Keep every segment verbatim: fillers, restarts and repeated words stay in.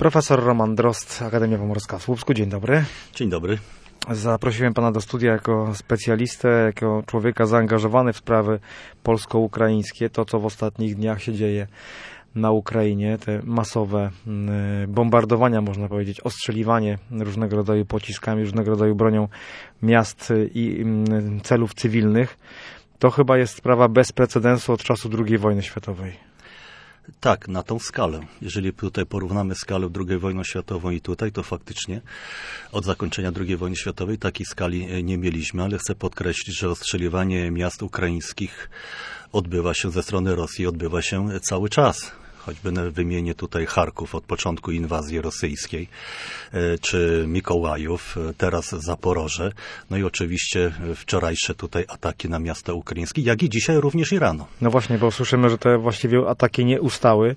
Profesor Roman Drozd, Akademia Pomorska w Słupsku. Dzień dobry. Dzień dobry. Zaprosiłem pana do studia jako specjalistę, jako człowieka zaangażowany w sprawy polsko-ukraińskie. To, co w ostatnich dniach się dzieje na Ukrainie, te masowe bombardowania, można powiedzieć, ostrzeliwanie różnego rodzaju pociskami, różnego rodzaju bronią miast i celów cywilnych, to chyba jest sprawa bez precedensu od czasu drugiej wojny światowej. Tak, na tą skalę. Jeżeli tutaj porównamy skalę drugiej wojny światowej i tutaj, to faktycznie od zakończenia drugiej wojny światowej takiej skali nie mieliśmy, ale chcę podkreślić, że ostrzeliwanie miast ukraińskich odbywa się ze strony Rosji, odbywa się cały czas. Choćby wymienię tutaj Charków od początku inwazji rosyjskiej, czy Mikołajów, teraz Zaporoże, no i oczywiście wczorajsze tutaj ataki na miasta ukraińskie, jak i dzisiaj również i rano. No właśnie, bo słyszymy, że te właściwie ataki nie ustały.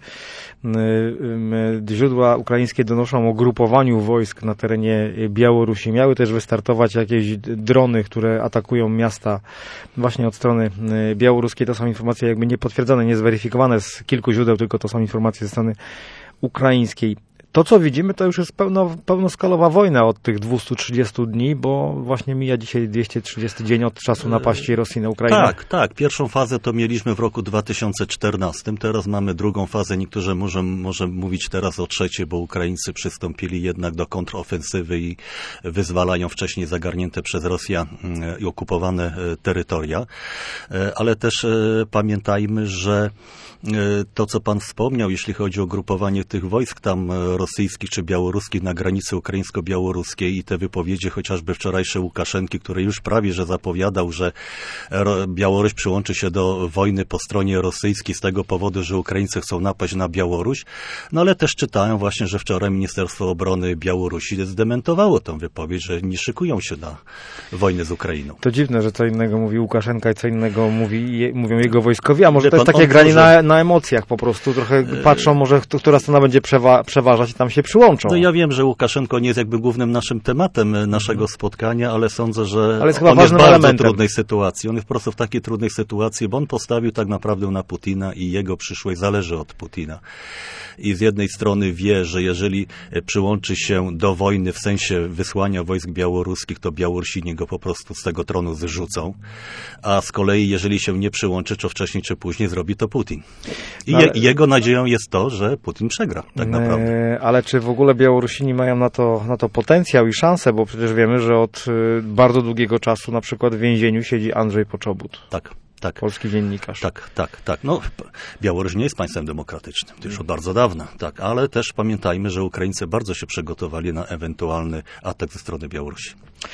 Źródła ukraińskie donoszą o grupowaniu wojsk na terenie Białorusi. Miały też wystartować jakieś drony, które atakują miasta właśnie od strony białoruskiej. To są informacje jakby niepotwierdzone, niezweryfikowane z kilku źródeł, tylko to są informacje ze strony ukraińskiej. To, co widzimy, to już jest pełno, pełnoskalowa wojna od tych dwieście trzydzieści dni, bo właśnie mija dzisiaj dwieście trzydziesty dzień od czasu napaści Rosji na Ukrainę. Tak, tak. Pierwszą fazę to mieliśmy w roku dwa tysiące czternastym. Teraz mamy drugą fazę. Niektórzy może, może mówić teraz o trzeciej, bo Ukraińcy przystąpili jednak do kontrofensywy i wyzwalają wcześniej zagarnięte przez Rosję i okupowane terytoria. Ale też pamiętajmy, że to, co pan wspomniał, jeśli chodzi o grupowanie tych wojsk tam rosyjskich czy białoruskich na granicy ukraińsko-białoruskiej i te wypowiedzi chociażby wczorajsze Łukaszenki, który już prawie że zapowiadał, że Białoruś przyłączy się do wojny po stronie rosyjskiej z tego powodu, że Ukraińcy chcą napaść na Białoruś. No ale też czytałem właśnie, że wczoraj Ministerstwo Obrony Białorusi zdementowało tę wypowiedź, że nie szykują się na wojnę z Ukrainą. To dziwne, że co innego mówi Łukaszenka i co innego mówi, je, mówią jego wojskowi, a może Wie to jest pan, takie granie może... na, na emocjach po prostu. Trochę patrzą może, która strona będzie przewa- przeważać i tam się przyłączą. No ja wiem, że Łukaszenko nie jest jakby głównym naszym tematem naszego spotkania, ale sądzę, że ale jest on jest w bardzo elementem. trudnej sytuacji. On jest po prostu w takiej trudnej sytuacji, bo on postawił tak naprawdę na Putina i jego przyszłość zależy od Putina. I z jednej strony wie, że jeżeli przyłączy się do wojny w sensie wysłania wojsk białoruskich, to Białorusini go po prostu z tego tronu zrzucą, a z kolei jeżeli się nie przyłączy, czy wcześniej, czy później zrobi to Putin. I ale... je, jego nadzieją jest to, że Putin przegra, tak naprawdę. Eee, ale czy w ogóle Białorusini mają na to, na to potencjał i szansę, bo przecież wiemy, że od y, bardzo długiego czasu na przykład w więzieniu siedzi Andrzej Poczobut. Tak. Tak. Polski dziennikarz. Tak, tak, tak. No, Białoruś nie jest państwem demokratycznym, to już od bardzo dawna, tak, ale też pamiętajmy, że Ukraińcy bardzo się przygotowali na ewentualny atak ze strony Białorusi.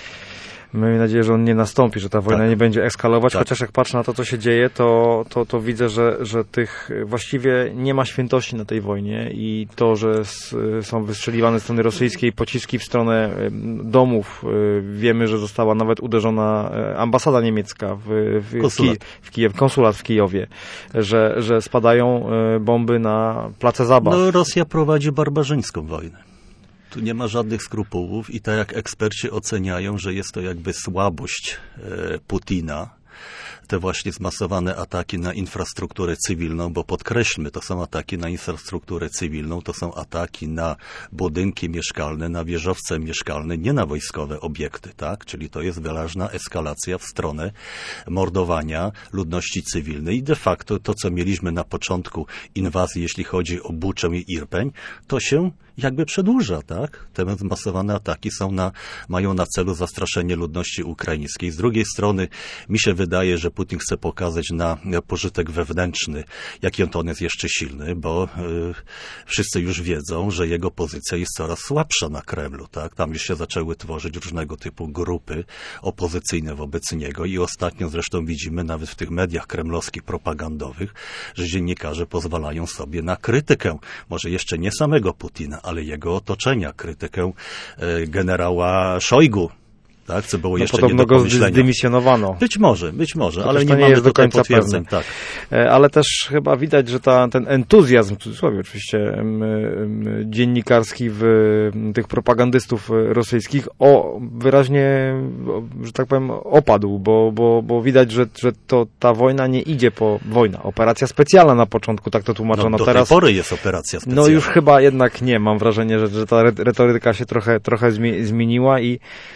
Miejmy nadzieję, że on nie nastąpi, że ta wojna tak. nie będzie eskalować, tak. Chociaż jak patrzę na to, co się dzieje, to, to, to widzę, że, że tych właściwie nie ma świętości na tej wojnie i to, że s, są wystrzeliwane ze strony rosyjskiej pociski w stronę domów. Wiemy, że została nawet uderzona ambasada niemiecka w, w, konsulat. Ki- w Kijewie, konsulat w Kijowie, że, że spadają bomby na place zabaw. No, Rosja prowadzi barbarzyńską wojnę. Tu nie ma żadnych skrupułów i tak jak eksperci oceniają, że jest to jakby słabość e, Putina, te właśnie zmasowane ataki na infrastrukturę cywilną, bo podkreślmy, to są ataki na infrastrukturę cywilną, to są ataki na budynki mieszkalne, na wieżowce mieszkalne, nie na wojskowe obiekty, tak? Czyli to jest wyraźna eskalacja w stronę mordowania ludności cywilnej i de facto to, co mieliśmy na początku inwazji, jeśli chodzi o Buczę i Irpeń, to się jakby przedłuża, tak? Te zmasowane ataki są na, mają na celu zastraszenie ludności ukraińskiej. Z drugiej strony mi się wydaje, że Putin chce pokazać na pożytek wewnętrzny, jaki on jest jeszcze silny, bo y, wszyscy już wiedzą, że jego pozycja jest coraz słabsza na Kremlu, tak? Tam już się zaczęły tworzyć różnego typu grupy opozycyjne wobec niego i ostatnio zresztą widzimy nawet w tych mediach kremlowskich propagandowych, że dziennikarze pozwalają sobie na krytykę, może jeszcze nie samego Putina, ale jego otoczenia, krytykę y, generała Szojgu, tak? Co było no, jeszcze podobno nie do go pomyślenia. zdymisjonowano. Być może, być może, to ale to nie, nie mamy jest do tutaj końca potwierdzeń. pewne. Tak. Ale też chyba widać, że ta, ten entuzjazm, w cudzysłowie oczywiście, m, m, dziennikarski w m, tych propagandystów rosyjskich o, wyraźnie, o, że tak powiem, opadł, bo, bo, bo widać, że, że to ta wojna nie idzie po wojna. Operacja specjalna na początku, tak to tłumaczono. No, do teraz. tej pory jest operacja specjalna. No już chyba jednak nie. Mam wrażenie, że, że ta retoryka się trochę, trochę zmieniła i,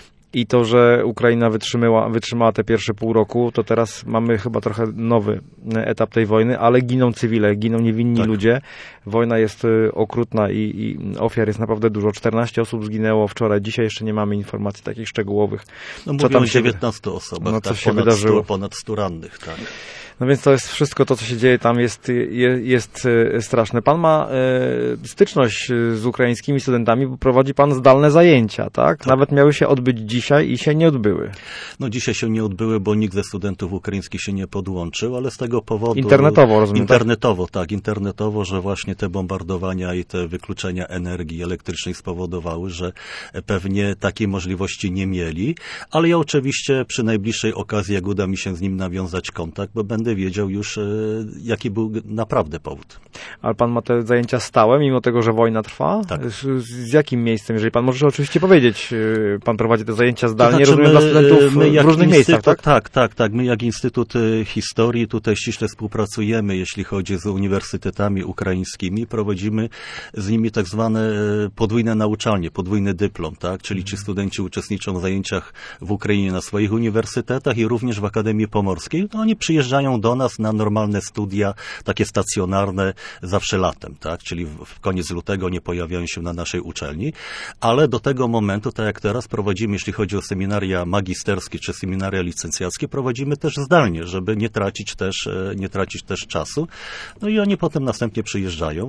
i to, że Ukraina wytrzymała, wytrzymała te pierwsze pół roku, to teraz mamy chyba trochę nowy etap tej wojny, ale giną cywile, giną niewinni tak. ludzie. Wojna jest okrutna i, i ofiar jest naprawdę dużo. czternaście osób zginęło wczoraj. Dzisiaj jeszcze nie mamy informacji takich szczegółowych. No co mówią tam o się, dziewiętnastu osobach, no, tak, co się ponad wydarzyło. stu, ponad stu rannych. Tak. No więc to jest wszystko to, co się dzieje tam jest, jest, jest straszne. Pan ma e, styczność z ukraińskimi studentami, bo prowadzi pan zdalne zajęcia, tak? tak? Nawet miały się odbyć dzisiaj i się nie odbyły. No dzisiaj się nie odbyły, bo nikt ze studentów ukraińskich się nie podłączył, ale z tego powodu... Internetowo, rozumiem, Internetowo, tak? tak, internetowo, że właśnie te bombardowania i te wykluczenia energii elektrycznej spowodowały, że pewnie takiej możliwości nie mieli, ale ja oczywiście przy najbliższej okazji, jak uda mi się z nim nawiązać kontakt, bo będę wiedział już, jaki był naprawdę powód. Ale pan ma te zajęcia stałe, mimo tego, że wojna trwa? Tak. Z, z jakim miejscem? Jeżeli pan może oczywiście powiedzieć, pan prowadzi te zajęcia zdalnie, to znaczy, rozumiem, my, dla studentów my w różnych miejscach, tak? Tak, tak, tak. My jak Instytut Historii tutaj ściśle współpracujemy, jeśli chodzi z uniwersytetami ukraińskimi, prowadzimy z nimi tak zwane podwójne nauczalnie, podwójny dyplom, tak? Czyli ci studenci uczestniczą w zajęciach w Ukrainie na swoich uniwersytetach i również w Akademii Pomorskiej. No, oni przyjeżdżają do nas na normalne studia, takie stacjonarne, zawsze latem, tak? Czyli w, w koniec lutego nie pojawiają się na naszej uczelni, ale do tego momentu, tak jak teraz prowadzimy, jeśli chodzi o seminaria magisterskie czy seminaria licencjackie, prowadzimy też zdalnie, żeby nie tracić też, nie tracić też czasu. No i oni potem następnie przyjeżdżają.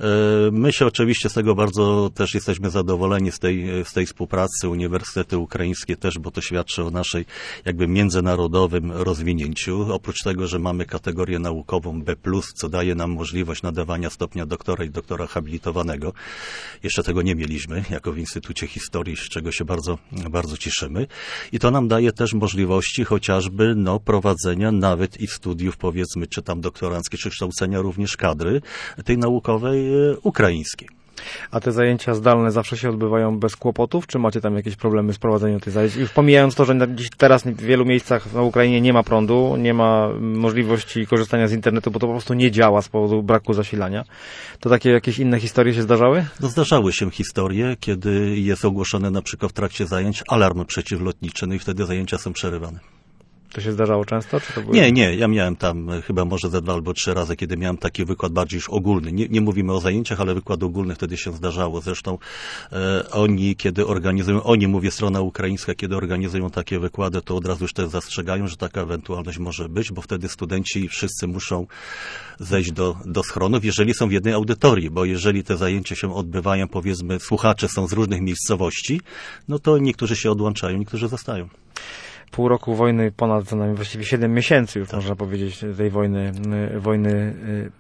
My się oczywiście z tego bardzo też jesteśmy zadowoleni z tej, z tej współpracy. Uniwersytety ukraińskie też, bo to świadczy o naszej jakby międzynarodowym rozwinięciu. Oprócz tego, że mamy kategorię naukową B plus, co daje nam możliwość nadawania stopnia doktora i doktora habilitowanego. Jeszcze tego nie mieliśmy, jako w Instytucie Historii, z czego się bardzo, bardzo cieszymy. I to nam daje też możliwości chociażby no, prowadzenia nawet i studiów, powiedzmy, czy tam doktoranckich, czy kształcenia również kadry tej naukowej e, ukraińskiej. A te zajęcia zdalne zawsze się odbywają bez kłopotów, czy macie tam jakieś problemy z prowadzeniem tych zajęć? Już pomijając to, że dziś teraz w wielu miejscach na Ukrainie nie ma prądu, nie ma możliwości korzystania z internetu, bo to po prostu nie działa z powodu braku zasilania. To takie jakieś inne historie się zdarzały? No, zdarzały się historie, kiedy jest ogłoszony na przykład w trakcie zajęć alarm przeciwlotniczy, no i wtedy zajęcia są przerywane. To się zdarzało często? Czy to były... Nie, nie, ja miałem tam chyba może ze dwa albo trzy razy, kiedy miałem taki wykład bardziej już ogólny. Nie, nie mówimy o zajęciach, ale wykład ogólny wtedy się zdarzało. Zresztą e, oni, kiedy organizują, oni, mówię strona ukraińska, kiedy organizują takie wykłady, to od razu już też zastrzegają, że taka ewentualność może być, bo wtedy studenci wszyscy muszą zejść do, do schronów, jeżeli są w jednej audytorii, bo jeżeli te zajęcia się odbywają, powiedzmy, słuchacze są z różnych miejscowości, no to niektórzy się odłączają, niektórzy zostają. Pół roku wojny, ponad za nami, właściwie siedem miesięcy już tak. Można powiedzieć, tej wojny, wojny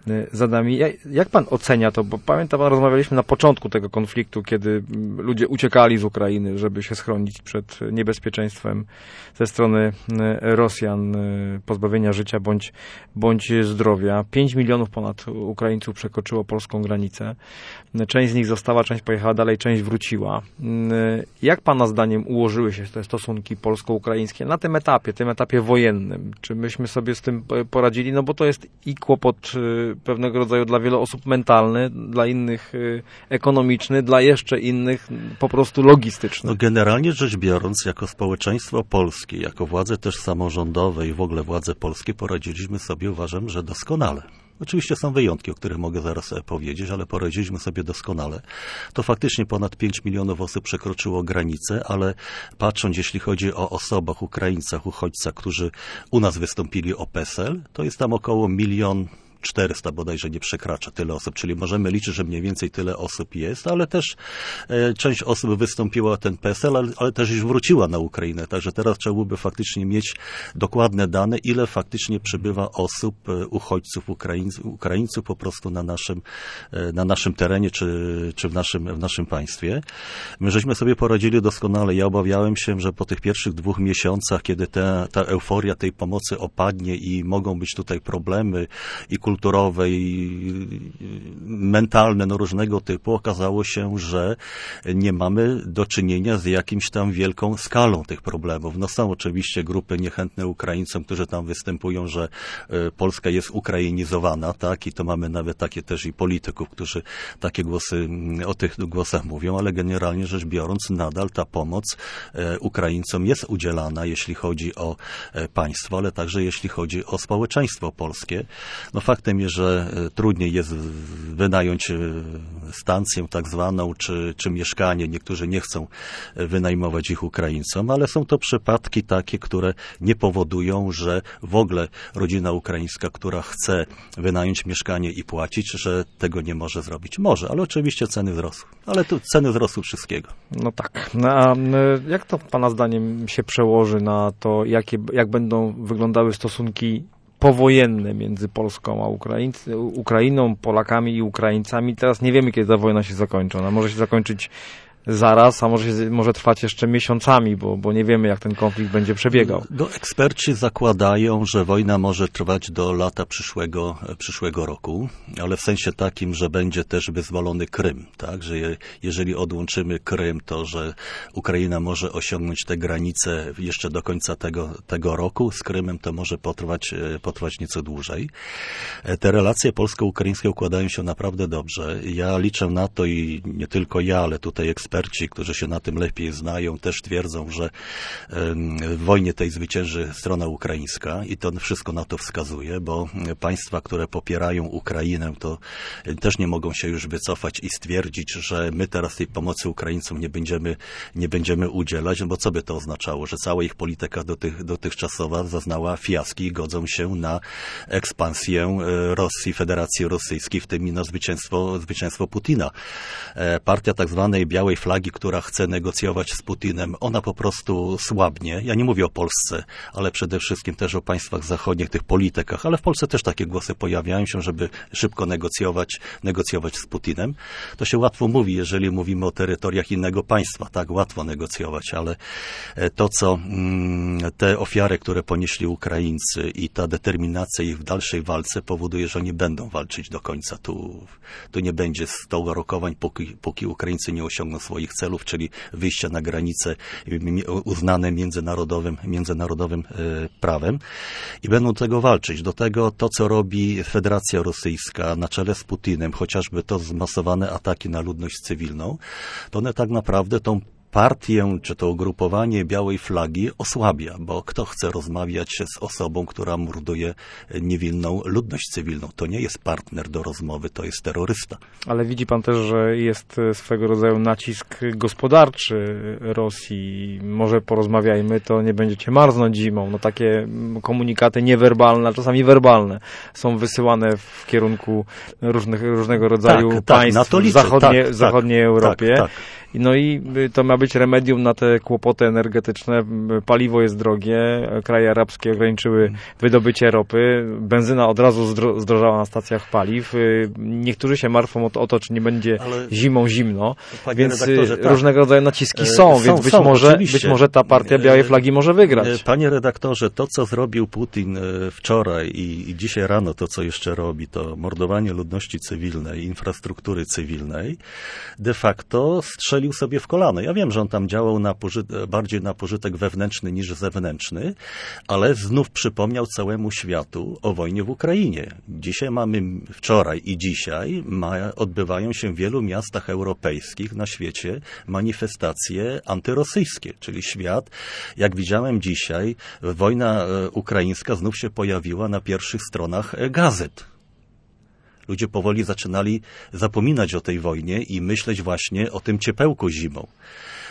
za nami. Jak pan ocenia to? Bo pamiętam, rozmawialiśmy na początku tego konfliktu, kiedy ludzie uciekali z Ukrainy, żeby się schronić przed niebezpieczeństwem ze strony Rosjan, pozbawienia życia bądź, bądź zdrowia. Pięć milionów ponad Ukraińców przekroczyło polską granicę. Część z nich została, część pojechała dalej, część wróciła. Jak pana zdaniem ułożyły się te stosunki polsko-ukraińskie na tym etapie, tym etapie wojennym? Czy myśmy sobie z tym poradzili? No bo to jest i kłopot pewnego rodzaju dla wielu osób mentalny, dla innych ekonomiczny, dla jeszcze innych po prostu logistyczny. No generalnie rzecz biorąc, jako społeczeństwo polskie, jako władze też samorządowe i w ogóle władze polskie poradziliśmy sobie, uważam, że doskonale. Oczywiście są wyjątki, o których mogę zaraz powiedzieć, ale poradziliśmy sobie doskonale. To faktycznie ponad pięć milionów osób przekroczyło granicę, ale patrząc, jeśli chodzi o osobach, Ukraińcach, uchodźcach, którzy u nas wystąpili o PESEL, to jest tam około milion czterysta bodajże nie przekracza tyle osób, czyli możemy liczyć, że mniej więcej tyle osób jest, ale też e, część osób wystąpiła o ten P E S E L, ale, ale też już wróciła na Ukrainę, także teraz trzeba byłoby faktycznie mieć dokładne dane, ile faktycznie przybywa osób, e, uchodźców, Ukraińców, Ukraińców po prostu na naszym, e, na naszym terenie, czy, czy w naszym, w naszym państwie. My żeśmy sobie poradzili doskonale. Ja obawiałem się, że po tych pierwszych dwóch miesiącach, kiedy te, ta euforia tej pomocy opadnie i mogą być tutaj problemy i kulturowe, i mentalne, no różnego typu, okazało się, że nie mamy do czynienia z jakimś tam wielką skalą tych problemów. No są oczywiście grupy niechętne Ukraińcom, którzy tam występują, że Polska jest ukrainizowana, tak, i to mamy nawet takie też i polityków, którzy takie głosy, o tych głosach mówią, ale generalnie rzecz biorąc, nadal ta pomoc Ukraińcom jest udzielana, jeśli chodzi o państwo, ale także jeśli chodzi o społeczeństwo polskie. No faktem jest, że trudniej jest wynająć stację tak zwaną, czy, czy mieszkanie. Niektórzy nie chcą wynajmować ich Ukraińcom, ale są to przypadki takie, które nie powodują, że w ogóle rodzina ukraińska, która chce wynająć mieszkanie i płacić, że tego nie może zrobić. Może, ale oczywiście ceny wzrosły. Ale tu ceny wzrosły wszystkiego. No tak. No, a jak to Pana zdaniem się przełoży na to, jakie, jak będą wyglądały stosunki powojenne między Polską a Ukraińc- Ukrainą, Polakami i Ukraińcami? Teraz nie wiemy, kiedy ta wojna się zakończy. Ona może się zakończyć zaraz, a może, może trwać jeszcze miesiącami, bo, bo nie wiemy, jak ten konflikt będzie przebiegał. No, eksperci zakładają, że wojna może trwać do lata przyszłego, przyszłego roku, ale w sensie takim, że będzie też wyzwolony Krym, tak? Że je, jeżeli odłączymy Krym, to że Ukraina może osiągnąć te granice jeszcze do końca tego, tego roku. Z Krymem to może potrwać, potrwać nieco dłużej. Te relacje polsko-ukraińskie układają się naprawdę dobrze. Ja liczę na to i nie tylko ja, ale tutaj eksperci, Eksperci, którzy się na tym lepiej znają, też twierdzą, że w wojnie tej zwycięży strona ukraińska i to wszystko na to wskazuje, bo państwa, które popierają Ukrainę, to też nie mogą się już wycofać i stwierdzić, że my teraz tej pomocy Ukraińcom nie będziemy, nie będziemy udzielać, bo co by to oznaczało? Że cała ich polityka dotych, dotychczasowa zaznała fiaski i godzą się na ekspansję Rosji, Federacji Rosyjskiej, w tym i na zwycięstwo, zwycięstwo Putina. Partia tak zwanej białej flagi, która chce negocjować z Putinem, ona po prostu słabnie. Ja nie mówię o Polsce, ale przede wszystkim też o państwach zachodnich, tych politykach, ale w Polsce też takie głosy pojawiają się, żeby szybko negocjować, negocjować z Putinem. To się łatwo mówi, jeżeli mówimy o terytoriach innego państwa, tak, łatwo negocjować, ale to, co te ofiary, które ponieśli Ukraińcy i ta determinacja ich w dalszej walce powoduje, że oni będą walczyć do końca. Tu, tu nie będzie sto rokowań, póki, póki Ukraińcy nie osiągną swoich celów, czyli wyjścia na granice uznane międzynarodowym, międzynarodowym prawem i będą do tego walczyć. Do tego to, co robi Federacja Rosyjska na czele z Putinem, chociażby to zmasowane ataki na ludność cywilną, to one tak naprawdę tą partię, czy to ugrupowanie białej flagi osłabia, bo kto chce rozmawiać z osobą, która morduje niewinną ludność cywilną? To nie jest partner do rozmowy, to jest terrorysta. Ale widzi pan też, że jest swego rodzaju nacisk gospodarczy Rosji. Może porozmawiajmy, to nie będziecie marznąć zimą. No takie komunikaty niewerbalne, a czasami werbalne są wysyłane w kierunku różnych, różnego rodzaju tak, państw tak, w zachodnie, tak, zachodniej tak, Europie. Tak, tak. No i to ma być remedium na te kłopoty energetyczne. Paliwo jest drogie, kraje arabskie ograniczyły wydobycie ropy, benzyna od razu zdro, zdrożała na stacjach paliw. Niektórzy się martwią o to, o to czy nie będzie Ale zimą zimno, więc tak. różnego rodzaju naciski są, są więc być, są, może, być może ta partia białej flagi może wygrać. Panie redaktorze, to co zrobił Putin wczoraj i, i dzisiaj rano to co jeszcze robi, to mordowanie ludności cywilnej, infrastruktury cywilnej, de facto strzelił sobie w kolano. Ja wiem, że on tam działał na pożytek, bardziej na pożytek wewnętrzny niż zewnętrzny, ale znów przypomniał całemu światu o wojnie w Ukrainie. Dzisiaj mamy, wczoraj i dzisiaj ma, odbywają się w wielu miastach europejskich na świecie manifestacje antyrosyjskie, czyli świat, jak widziałem dzisiaj, wojna ukraińska znów się pojawiła na pierwszych stronach gazet. Ludzie powoli zaczynali zapominać o tej wojnie i myśleć właśnie o tym ciepełku zimą.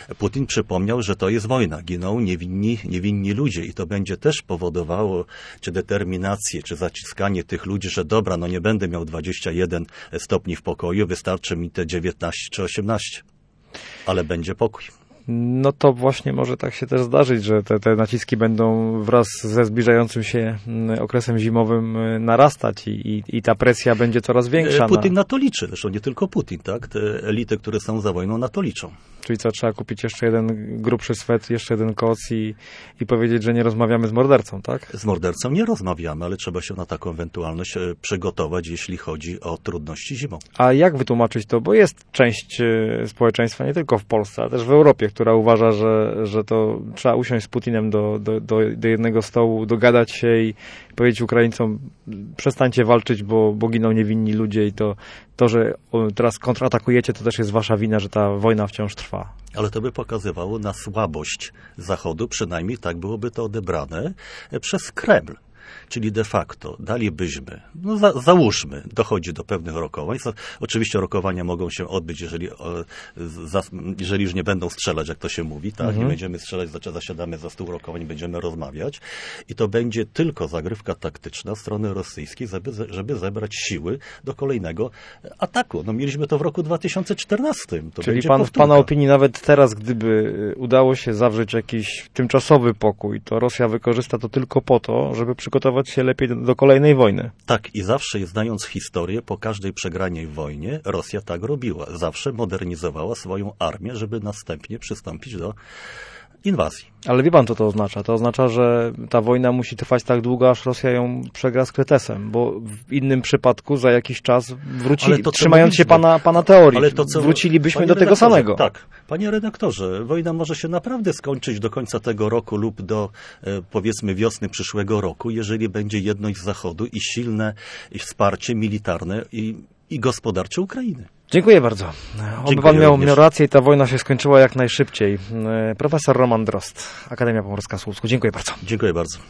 Putin przypomniał, że to jest wojna, giną niewinni, niewinni ludzie i to będzie też powodowało, czy determinację, czy zaciskanie tych ludzi, że dobra, no nie będę miał dwadzieścia jeden stopni w pokoju, wystarczy mi te dziewiętnaście czy osiemnaście, ale będzie pokój. No to właśnie może tak się też zdarzyć, że te, te naciski będą wraz ze zbliżającym się okresem zimowym narastać i, i, i ta presja będzie coraz większa. Putin na... na to liczy, zresztą nie tylko Putin, tak? Te elity, które są za wojną, na to liczą. Czyli co, trzeba kupić jeszcze jeden grubszy swet, jeszcze jeden koc i, i powiedzieć, że nie rozmawiamy z mordercą, tak? Z mordercą nie rozmawiamy, ale trzeba się na taką ewentualność przygotować, jeśli chodzi o trudności zimą. A jak wytłumaczyć to? Bo jest część społeczeństwa, nie tylko w Polsce, ale też w Europie, która uważa, że, że to trzeba usiąść z Putinem do, do, do, do jednego stołu, dogadać się i powiedzieć Ukraińcom, przestańcie walczyć, bo, bo giną niewinni ludzie i to, to, że teraz kontratakujecie, to też jest wasza wina, że ta wojna wciąż trwa. Ale to by pokazywało na słabość Zachodu, przynajmniej tak byłoby to odebrane przez Kreml. Czyli de facto dalibyśmy, no za, załóżmy, dochodzi do pewnych rokowań. Oczywiście rokowania mogą się odbyć, jeżeli, o, za, jeżeli już nie będą strzelać, jak to się mówi, tak? Mhm. Nie będziemy strzelać, zasiadamy za stół rokowań, będziemy rozmawiać. I to będzie tylko zagrywka taktyczna strony rosyjskiej, żeby, żeby zebrać siły do kolejnego ataku. No mieliśmy to w roku dwa tysiące czternastym. To Czyli pan, w pana opinii nawet teraz, gdyby udało się zawrzeć jakiś tymczasowy pokój, to Rosja wykorzysta to tylko po to, żeby przygotować się lepiej do, do kolejnej wojny. Tak, i zawsze, znając historię, po każdej przegranej wojnie Rosja tak robiła. Zawsze modernizowała swoją armię, żeby następnie przystąpić do inwazji. Ale wie pan, co to oznacza? To oznacza, że ta wojna musi trwać tak długo, aż Rosja ją przegra z Kretesem, bo w innym przypadku za jakiś czas wrócili, to, trzymając się pana, pana teorii, ale to, co, wrócilibyśmy do tego samego. Tak, panie redaktorze, wojna może się naprawdę skończyć do końca tego roku lub do, powiedzmy, wiosny przyszłego roku, jeżeli będzie jedność Zachodu i silne wsparcie militarne i, i gospodarcze Ukrainy. Dziękuję bardzo. Oby pan miał, miał rację i ta wojna się skończyła jak najszybciej. Profesor Roman Drozd, Akademia Pomorska w Słupsku. Dziękuję bardzo. Dziękuję bardzo.